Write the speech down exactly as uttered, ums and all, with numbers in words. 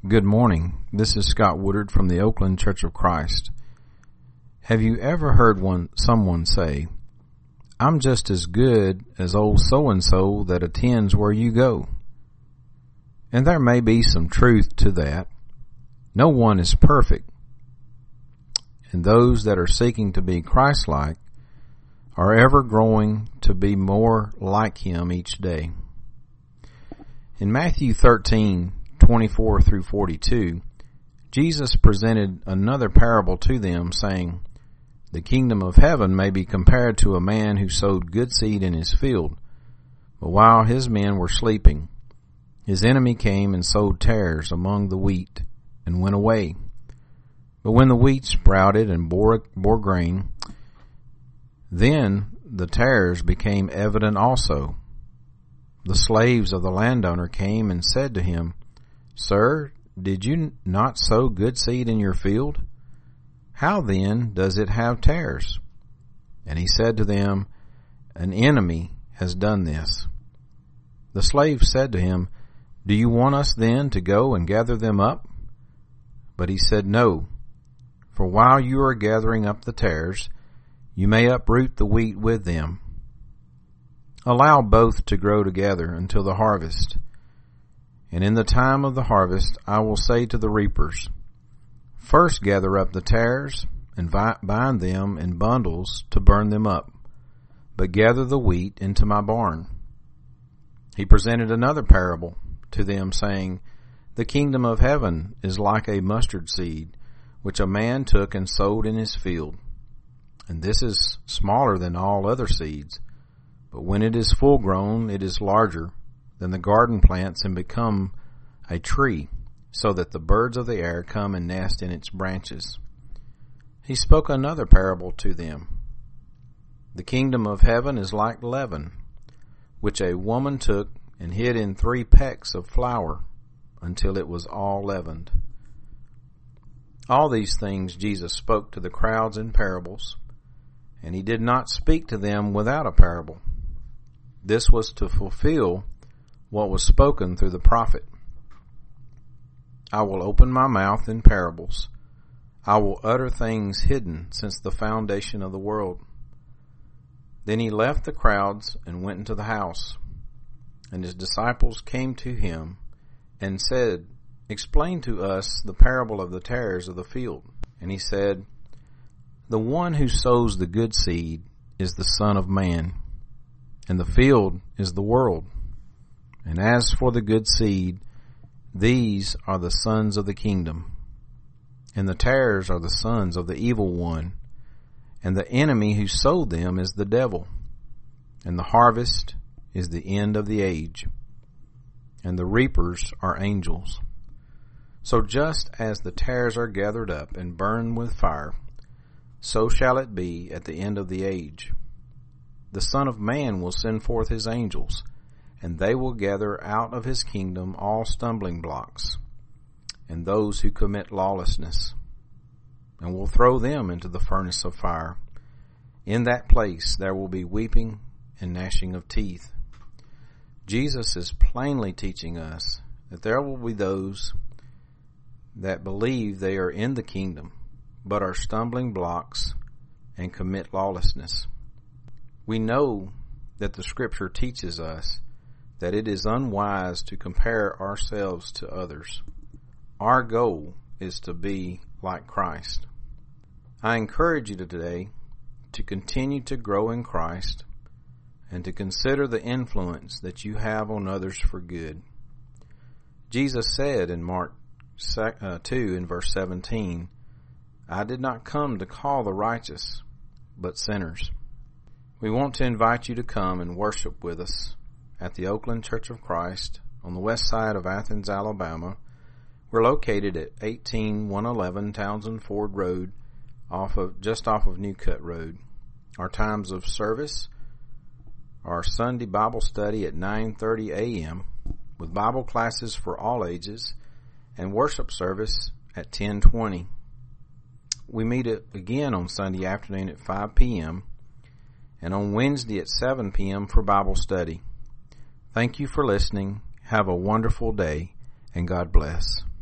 Good morning. This is Scott Woodard from the Oakland Church of Christ. Have you ever heard one someone say, "I'm just as good as old so-and-so that attends where you go"? And there may be some truth to that. No one is perfect. And those that are seeking to be Christ-like are ever growing to be more like Him each day. In Matthew thirteen, twenty-four through forty-two, Jesus presented another parable to them, saying, "The kingdom of heaven may be compared to a man who sowed good seed in his field. But while his men were sleeping, his enemy came and sowed tares among the wheat and went away. But when the wheat sprouted and bore, bore grain, then the tares became evident also. The slaves of the landowner came and said to him, 'Sir, did you not sow good seed in your field? How then does it have tares?' And he said to them, 'An enemy has done this.' The slaves said to him, 'Do you want us then to go and gather them up?' But he said, 'No, for while you are gathering up the tares, you may uproot the wheat with them. Allow both to grow together until the harvest. And in the time of the harvest I will say to the reapers, First gather up the tares and bind them in bundles to burn them up, but gather the wheat into my barn.' He presented another parable to them, saying, 'The kingdom of heaven is like a mustard seed, which a man took and sowed in his field. And this is smaller than all other seeds, but when it is full grown, it is larger than the garden plants and become a tree, so that the birds of the air come and nest in its branches.' He spoke another parable to them. 'The kingdom of heaven is like leaven, which a woman took and hid in three pecks of flour until it was all leavened.' All these things Jesus spoke to the crowds in parables, and he did not speak to them without a parable. This was to fulfill what was spoken through the prophet. 'I will open my mouth in parables. I will utter things hidden since the foundation of the world.' Then he left the crowds and went into the house. And his disciples came to him and said, 'Explain to us the parable of the tares of the field.' And he said, 'The one who sows the good seed is the Son of Man, and the field is the world. And as for the good seed, these are the sons of the kingdom. And the tares are the sons of the evil one, and the enemy who sowed them is the devil. And the harvest is the end of the age, and the reapers are angels. So just as the tares are gathered up and burned with fire, so shall it be at the end of the age. The Son of Man will send forth his angels, and they will gather out of his kingdom all stumbling blocks, and those who commit lawlessness, and will throw them into the furnace of fire. In that place there will be weeping and gnashing of teeth.' Jesus is plainly teaching us that there will be those that believe they are in the kingdom, but are stumbling blocks and commit lawlessness. We know that the Scripture teaches us that it is unwise to compare ourselves to others. Our goal is to be like Christ. I encourage you today to continue to grow in Christ and to consider the influence that you have on others for good. Jesus said in Mark two in verse seventeen, 'I did not come to call the righteous, but sinners.' We want to invite you to come and worship with us at the Oakland Church of Christ on the west side of Athens, Alabama. We're located at eighteen one eleven Townsend Ford Road, off of just off of New Cut Road. Our times of service are Sunday Bible study at nine thirty a.m. with Bible classes for all ages, and worship service at ten twenty. We meet again on Sunday afternoon at five p.m. and on Wednesday at seven p.m. for Bible study. Thank you for listening. Have a wonderful day, and God bless.